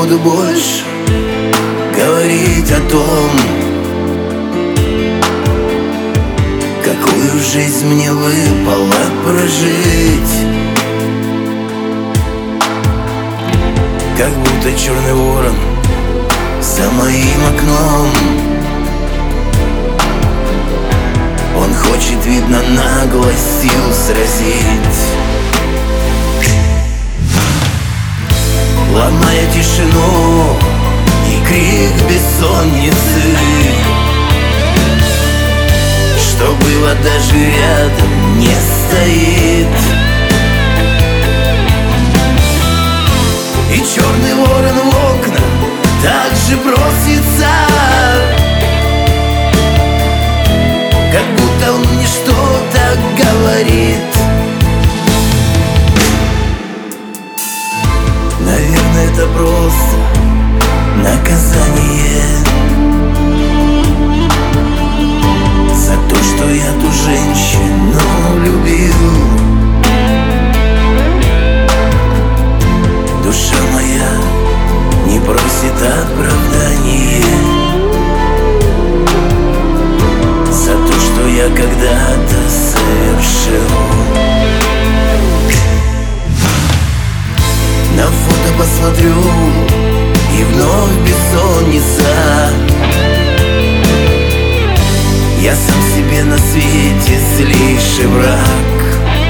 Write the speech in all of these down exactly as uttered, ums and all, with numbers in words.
буду больше говорить о том, какую жизнь мне выпало прожить. Как будто черный ворон за моим окном. Он хочет, видно, наглость сил сразить, ломая тишину и крик бессонницы. Что было, даже рядом не стоит. И черный ворон в окна также просится, как будто он мне что-то говорит. Наверное, это просто наказание за то, что я ту женщину любил. Душа моя не просит оправдания за то, что я когда-то совершил. На фото посмотрю, и вновь бессонница. Я сам себе на свете злейший враг.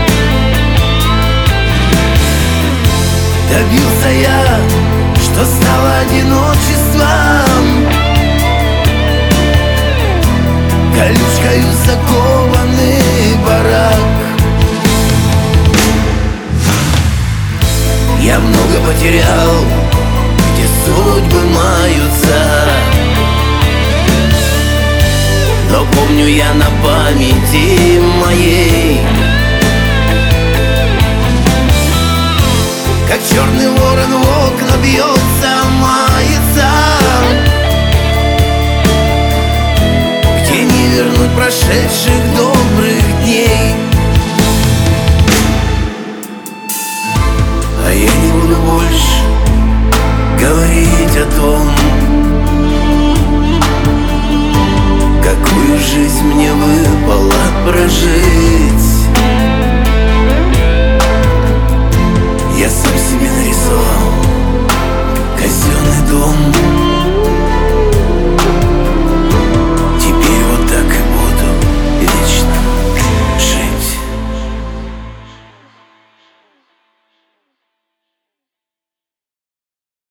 Добился я, что стало одиночеством, колючкою закованный барак. Я много потерял, где судьбы маются, но помню я на памяти моей